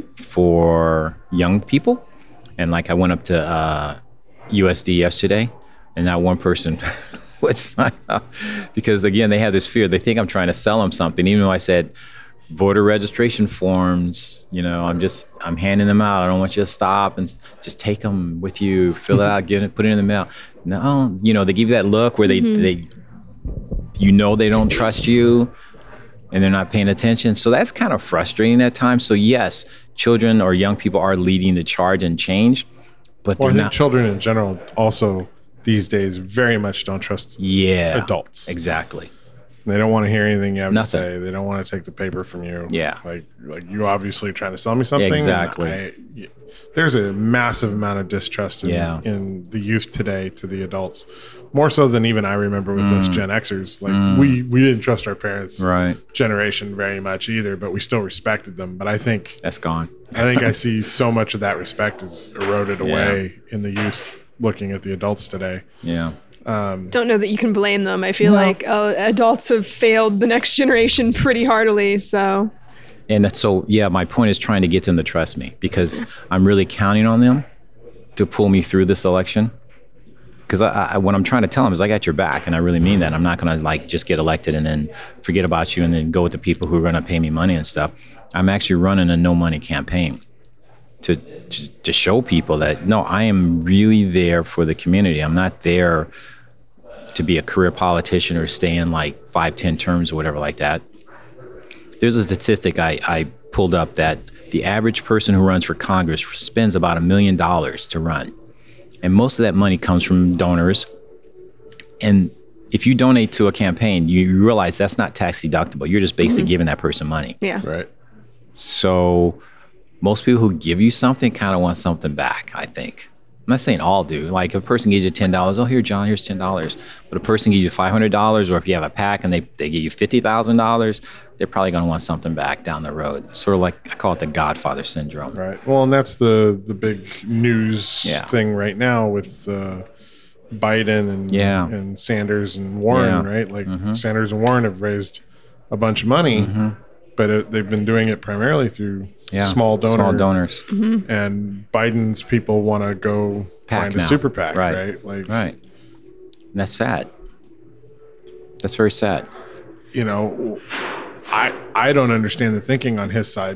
for young people. And like I went up to uh, U S D yesterday, and not one person would sign up because, again, they have this fear. They think I'm trying to sell them something, even though I said voter registration forms. You know, I'm just, I'm handing them out. I don't want you to stop and s- just take them with you, fill it out, get it, put it in the mail. No, you know, they give you that look where they, they, you know, they don't trust you and they're not paying attention. So that's kind of frustrating at times. So yes, children or young people are leading the charge and change, but Well, they're I think not. children in general also these days very much don't trust Yeah. adults. Exactly. They don't want to hear anything you have Nothing. to say. They don't want to take the paper from you. Yeah. Like, like you obviously are trying to sell me something. and Exactly. I- y- there's a massive amount of distrust in, Yeah. in the youth today to the adults, more so than even I remember with us Gen Xers. Like we, we didn't trust our parents' Mm. Right. generation very much either, but we still respected them. But I think That's gone. I think I see so much of that respect is eroded away in the youth looking at the adults today. Yeah. Don't know that you can blame them. I feel like uh, adults have failed the next generation pretty heartily. So And that's so, yeah, my point is trying to get them to trust me because I'm really counting on them to pull me through this election. Because I, I, what I'm trying to tell them is I got your back, and I really mean that. I'm not going to like just get elected and then forget about you and then go with the people who are going to pay me money and stuff. I'm actually running a no money campaign to, to to show people that, no, I am really there for the community. I'm not there to be a career politician or stay in like five, ten terms or whatever like that. There's a statistic I, I pulled up that the average person who runs for Congress spends about a million dollars to run. And most of that money comes from donors. And if you donate to a campaign, you realize that's not tax deductible. You're just basically giving that person money. yeah. Right. So most people who give you something kind of want something back, I think. I'm not saying all do. Like if a person gives you ten dollars, oh, here, John, here's ten dollars. But a person gives you five hundred dollars, or if you have a pack and they, they give you fifty thousand dollars, they're probably going to want something back down the road. Sort of like, I call it the Godfather syndrome. Right. Well, and that's the the big news Yeah. thing right now with uh, Biden and Yeah. and Sanders and Warren, Yeah. right? Like Sanders and Warren have raised a bunch of money, but it, they've been doing it primarily through Yeah. small donor Small donors. and Biden's people want to go PAC find a now. super PAC, Right. right? Like, Right. And that's sad. That's very sad. you know, I I don't understand the thinking on his side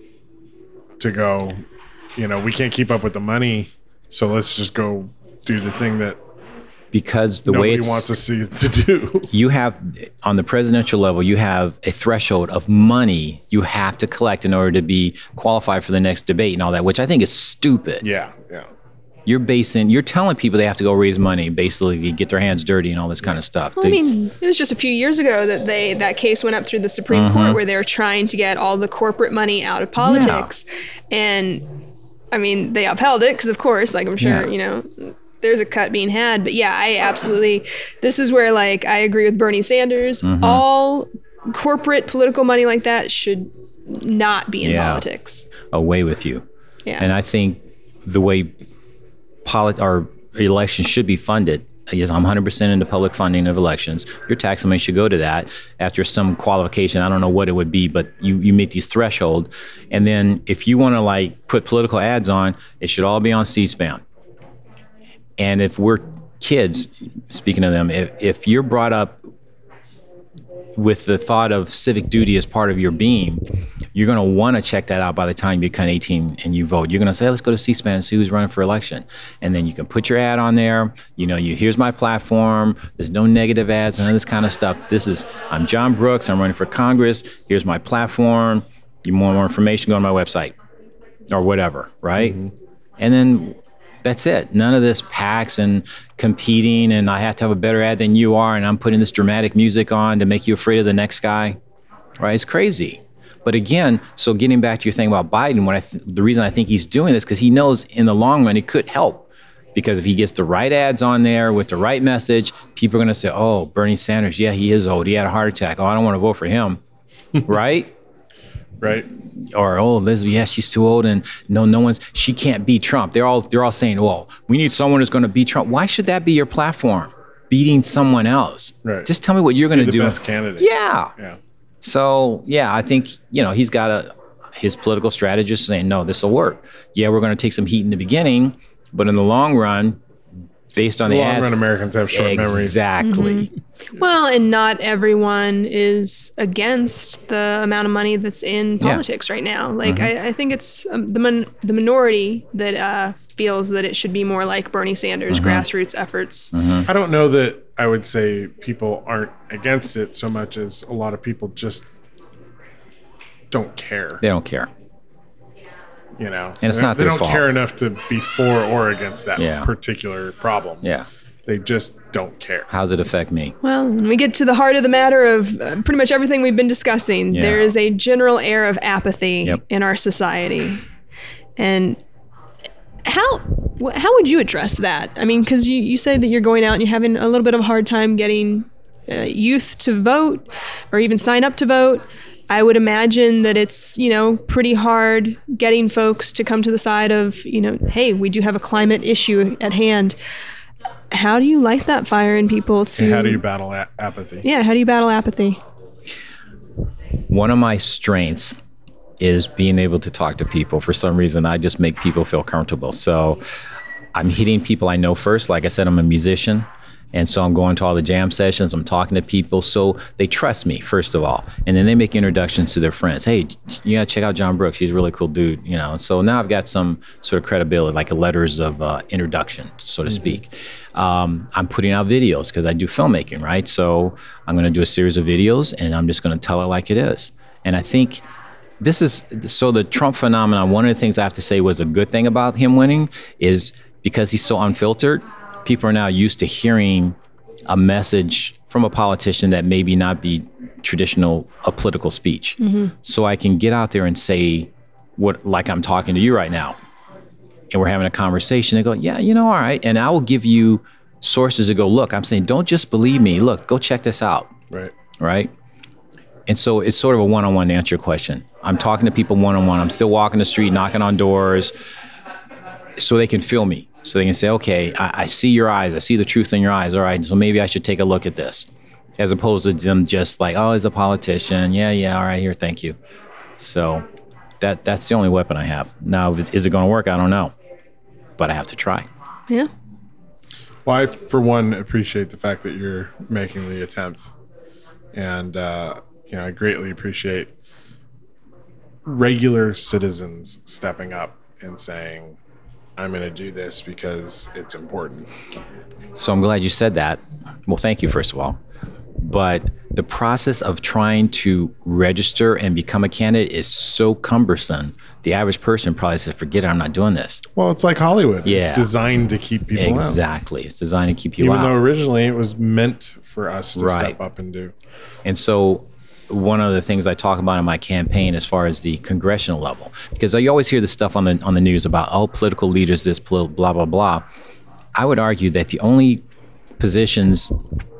to go, you know, we can't keep up with the money, so let's just go do the thing that Because the nobody way it's, wants to see to do. you have, on the presidential level, you have a threshold of money you have to collect in order to be qualified for the next debate and all that, which I think is stupid. Yeah, yeah. You're basing, you're telling people they have to go raise money, basically get their hands dirty and all this kind of stuff. Well, I mean, it was just a few years ago that they that case went up through the Supreme Mm-hmm. Court where they were trying to get all the corporate money out of politics, and I mean they upheld it because, of course, like I'm sure Yeah. you know, there's a cut being had. But yeah, I absolutely. This is where like I agree with Bernie Sanders. Mm-hmm. All corporate political money like that should not be in Yeah. politics. away with you. Yeah. And I think the way polit- our elections should be funded, yes, I'm one hundred percent into public funding of elections. Your tax money should go to that after some qualification. I don't know what it would be, but you, you meet these threshold. And then if you want to like put political ads on, it should all be on C-SPAN. And if we're kids, speaking of them, if, if you're brought up with the thought of civic duty as part of your being, you're going to want to check that out by the time you become eighteen and you vote. You're going to say, hey, let's go to C-SPAN and see who's running for election. And then you can put your ad on there. You know, you here's my platform. There's no negative ads and all this kind of stuff. This is, I'm John Brooks. I'm running for Congress. Here's my platform. You want more information, go on my website or whatever, right? And then that's it. None of this PACs and competing and I have to have a better ad than you are and I'm putting this dramatic music on to make you afraid of the next guy, right? It's crazy. But again, so getting back to your thing about Biden, what I th- the reason I think he's doing this because he knows in the long run it could help. Because if he gets the right ads on there with the right message, people are going to say, oh, Bernie Sanders, yeah, he is old. He had a heart attack. Oh, I don't want to vote for him, right? Right. Or oh, Elizabeth, yeah, she's too old, and no, no one's she can't beat Trump. They're all they're all saying, well, we need someone who's going to beat Trump. Why should that be your platform? Beating someone else. Right. Just tell me what you're going to The do. best candidate. Yeah. Yeah. So yeah, I think you know he's got a his political strategist saying, no, this will work. Yeah, we're going to take some heat in the beginning, but in the long run, based on the the long ads. run, Americans have short memories. Exactly. Mm-hmm. Well, and not everyone is against the amount of money that's in politics yeah. right now. Like, mm-hmm. I, I think it's um, the mon- the minority that uh, feels that it should be more like Bernie Sanders' mm-hmm. grassroots efforts. Mm-hmm. I don't know that I would say people aren't against it so much as a lot of people just don't care. They don't care. You know, and it's not they their don't fault. care enough to be for or against that yeah. particular problem. Yeah. They just don't care. How does it affect me? Well, when we get to the heart of the matter of uh, pretty much everything we've been discussing, yeah. there is a general air of apathy yep. in our society. And how how would you address that? I mean, because you, you say that you're going out and you're having a little bit of a hard time getting uh, youth to vote or even sign up to vote. I would imagine that it's, you know, pretty hard getting folks to come to the side of, you know, hey, we do have a climate issue at hand. How do you light that fire in people to... And how do you battle a- apathy? Yeah, how do you battle apathy? One of my strengths is being able to talk to people. For some reason, I just make people feel comfortable. So I'm hitting people I know first. Like I said, I'm a musician. And so I'm going to all the jam sessions. I'm talking to people. So they trust me, first of all. And then they make introductions to their friends. Hey, you got to check out John Brooks. He's a really cool dude, you know. So now I've got some sort of credibility, like a letters of uh, introduction, so to mm-hmm. speak. Um, I'm putting out videos because I do filmmaking, right? So I'm going to do a series of videos, and I'm just going to tell it like it is. And I think this is, so the Trump phenomenon, one of the things I have to say was a good thing about him winning is because he's so unfiltered, people are now used to hearing a message from a politician that maybe not be traditional a political speech. Mm-hmm. So I can get out there and say what, like I'm talking to you right now, and we're having a conversation and go, yeah, you know, all right. And I will give you sources to go, look, I'm saying, don't just believe me. Look, go check this out. Right. Right. And so it's sort of a one-on-one to answer your question. I'm talking to people one-on-one. I'm still walking the street, knocking on doors so they can feel me. So they can say, okay, I, I see your eyes. I see the truth in your eyes. All right, so maybe I should take a look at this. As opposed to them just like, oh, he's a politician. Yeah, yeah, all right, here, thank you. So that that's the only weapon I have. Now, is it going to work? I don't know. But I have to try. Yeah. Well, I, for one, appreciate the fact that you're making the attempt. And, uh, you know, I greatly appreciate regular citizens stepping up and saying, I'm going to do this because it's important. So I'm glad you said that. Well, thank you, first of all. But the process of trying to register and become a candidate is so cumbersome. The average person probably says, forget it, I'm not doing this. Well, it's like Hollywood. Yeah. It's designed to keep people exactly. out. Exactly. It's designed to keep you Even out. Even though originally it was meant for us to right. step up and do. And so one of the things I talk about in my campaign as far as the congressional level, because you always hear this stuff on the on the news about, oh, political leaders, this, blah, blah, blah. I would argue that the only positions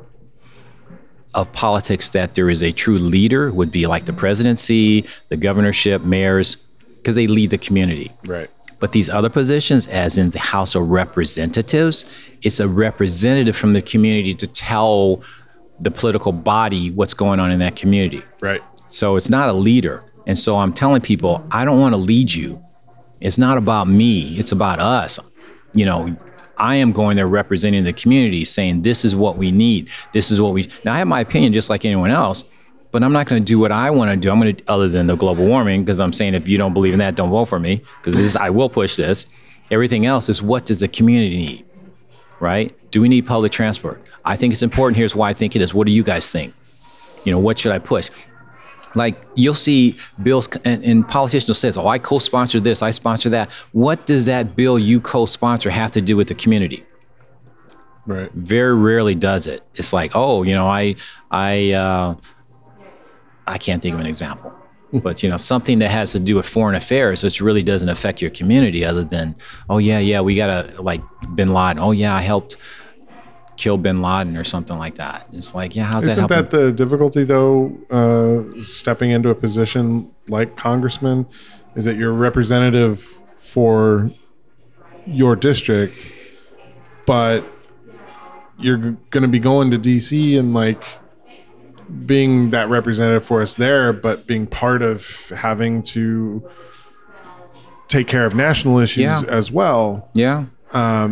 of politics that there is a true leader would be like the presidency, the governorship, mayors, because they lead the community. Right. But these other positions, as in the House of Representatives, it's a representative from the community to tell the political body what's going on in that community. Right. So it's not a leader. And so I'm telling people, I don't want to lead you. It's not about me. It's about us. You know, I am going there representing the community, saying this is what we need. This is what we, now I have my opinion just like anyone else, but I'm not going to do what I want to do. I'm going to, other than the global warming, because I'm saying if you don't believe in that, don't vote for me, because this is, I will push this. Everything else is, what does the community need, right? Do we need public transport? I think it's important. Here's why I think it is. What do you guys think? You know, what should I push? Like, you'll see bills, and, and politicians will say, oh, I co-sponsor this, I sponsor that. What does that bill you co-sponsor have to do with the community? Right. Very rarely does it. It's like, oh, you know, I, I, uh, I can't think of an example. But, you know, something that has to do with foreign affairs, which really doesn't affect your community other than, oh, yeah, yeah, we got to, like, Bin Laden. Oh, yeah, I helped kill Bin Laden or something like that. It's like, yeah, how's Isn't that helping? that the difficulty, though, uh, stepping into a position like congressman, is that you're a representative for your district, but you're going to be going to D C and, like, being that representative for us there, but being part of having to take care of national issues yeah. as well. Yeah. Um,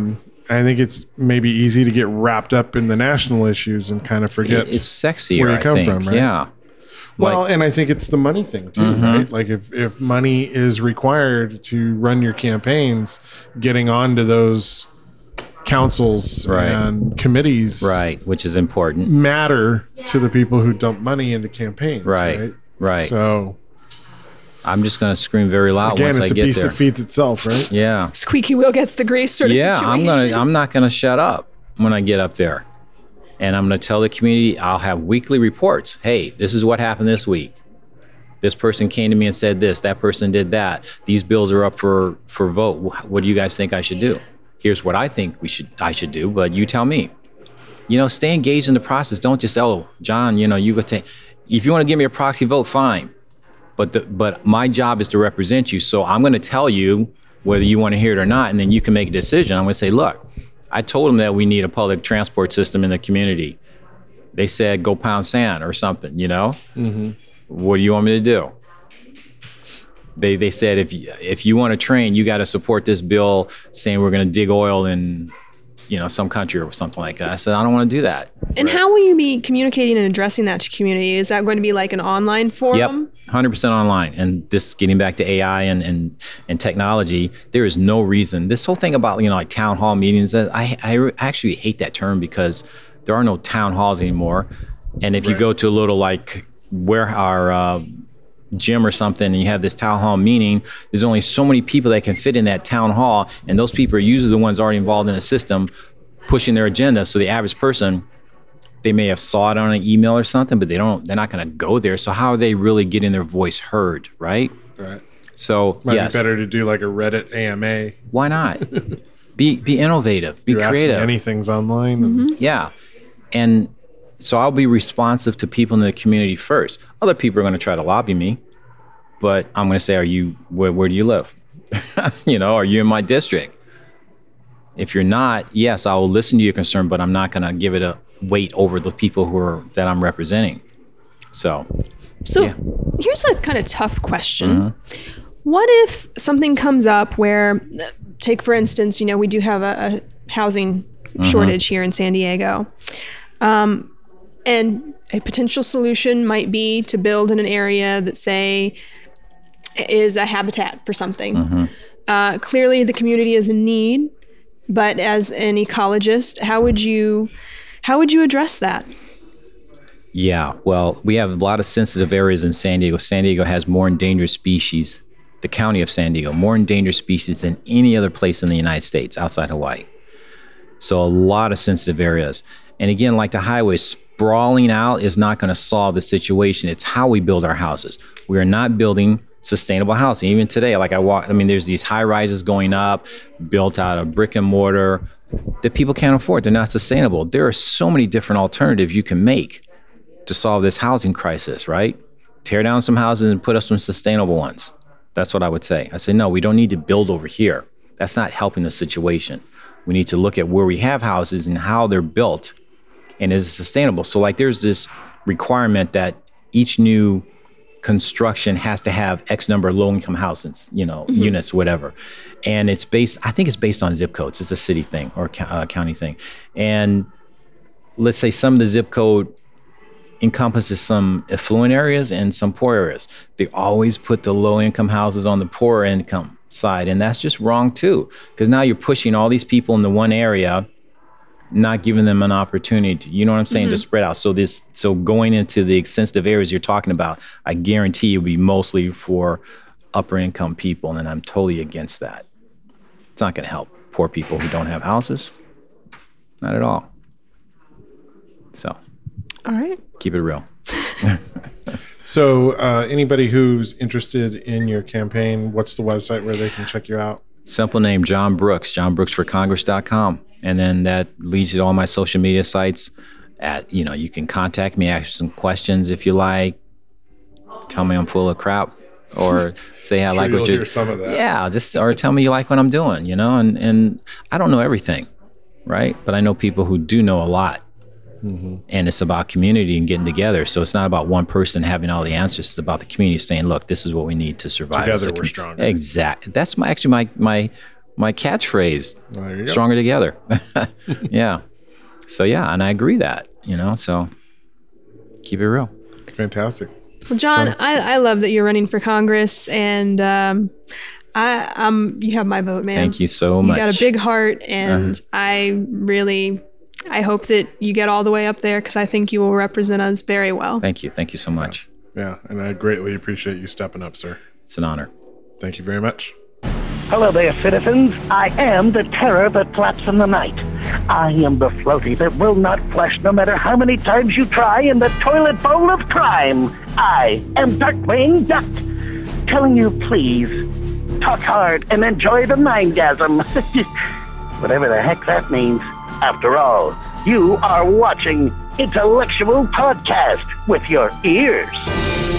I think it's maybe easy to get wrapped up in the national issues and kind of forget It- it's sexier, where you I come think. from, right? Yeah. Well, Like- and I think it's the money thing too, Mm-hmm. right? Like if, if money is required to run your campaigns, getting onto those councils Right. and committees Right, which is important. matter to the people who dump money into campaigns, Right, right? right. So I'm just going to scream very loud again, once it's I a get beast there. that feeds itself, right? Yeah. Squeaky wheel gets the grease sort of Yeah, I'm situation. gonna I'm not gonna shut up when I get up there. And I'm gonna tell the community I'll have weekly reports. Hey, this is what happened this week. This person came to me and said this, that person did that. These bills are up for, for vote. Wh- What do you guys think I should do? Here's what I think we should I should do, but you tell me. You know, stay engaged in the process. Don't just, oh, John, you know, you go take if you want to give me a proxy vote, fine. But the, but my job is to represent you. So I'm going to tell you whether you want to hear it or not, and then you can make a decision. I'm going to say, look, I told them that we need a public transport system in the community. They said, go pound sand or something, you know? Mm-hmm. What do you want me to do? They they said, if you, if you want to train, you got to support this bill saying we're going to dig oil in, you know, some country or something like that. I said, I don't want to do that. And how will you be communicating and addressing that to community? Is that going to be like an online forum? Yep, one hundred percent online. And this getting back to A I and, and, and technology, there is no reason. This whole thing about, you know, like town hall meetings, I, I actually hate that term because there are no town halls anymore. And if you go to a little like where our uh, gym or something and you have this town hall meeting, there's only so many people that can fit in that town hall. And those people are usually the ones already involved in the system pushing their agenda. So the average person, they may have saw it on an email or something, but they don't, they're not going to go there. So how are they really getting their voice heard? Right. Right. So Might yes, be better to do like a Reddit A M A. why not? be, be innovative, be You're asking creative. anything's online. And Yeah. And so I'll be responsive to people in the community first. Other people are going to try to lobby me, but I'm going to say, are you, where, where do you live? You know, are you in my district? If you're not, yes, I will listen to your concern, but I'm not going to give it a weight over the people who are, that I'm representing. So, So Yeah. here's a kind of tough question. Mm-hmm. What if something comes up where, take for instance, you know, we do have a, a housing Mm-hmm. shortage here in San Diego. Um, and a potential solution might be to build in an area that, say, is a habitat for something. Mm-hmm. Uh, clearly, the community is in need, but as an ecologist, how would you how would you address that? yeah, well, we have a lot of sensitive areas in San Diego. San Diego has more endangered species, the county of San Diego, more endangered species than any other place in the United States outside Hawaii. So a lot of sensitive areas. And again, like the highway, sprawling out is not going to solve the situation. It's how we build our houses. We are not building sustainable housing. Even today, like I walk, I mean, there's these high rises going up, built out of brick and mortar that people can't afford. They're not sustainable. There are so many different alternatives you can make to solve this housing crisis, right? Tear down some houses and put up some sustainable ones. That's what I would say. I say, no, we don't need to build over here. That's not helping the situation. We need to look at where we have houses and how they're built and is it sustainable. So like there's this requirement that each new construction has to have X number of low-income houses, you know, mm-hmm. units, whatever. And it's based, I think it's based on zip codes. It's a city thing or a uh, county thing. And let's say some of the zip code encompasses some affluent areas and some poor areas. They always put the low-income houses on the poorer income side, and that's just wrong too, because now you're pushing all these people into one area, not giving them an opportunity to, you know what I'm saying, mm-hmm. to spread out. So this, so going into the sensitive areas you're talking about, I guarantee it'll be mostly for upper income people, and I'm totally against that. It's not going to help poor people who don't have houses, not at all. So, all right, keep it real. So uh, anybody who's interested in your campaign, what's the website where they can check you out? Simple name, John Brooks, john brooks for congress dot com. And then that leads you to all my social media sites. At, you know, you can contact me, ask some questions if you like. Tell me I'm full of crap. Or say I Sure like you'll what you hear some of that. Yeah, just or tell me you like what I'm doing, you know, and, and I don't know everything, right? But I know people who do know a lot. Mm-hmm. And it's about community and getting together. So it's not about one person having all the answers. It's about the community saying, look, this is what we need to survive. Together as a we're com-. stronger. Exactly. That's my actually my my my catchphrase. There you go. Stronger together. Yeah. So yeah, and I agree that, you know, so keep it real. Fantastic. Well, John, I, I love that you're running for Congress, and um, I um you have my vote, man. Thank you so you much. You got a big heart, and Uh-huh. I really, I hope that you get all the way up there because I think you will represent us very well. Thank you. Thank you so much. Yeah, and I greatly appreciate you stepping up, sir. It's an honor. Thank you very much. Hello there, citizens. I am the terror that flaps in the night. I am the floaty that will not flush no matter how many times you try in the toilet bowl of crime. I am Darkwing Duck, telling you please, talk hard and enjoy the mindgasm. Whatever the heck that means. After all, you are watching Intellectual Podcast with your ears.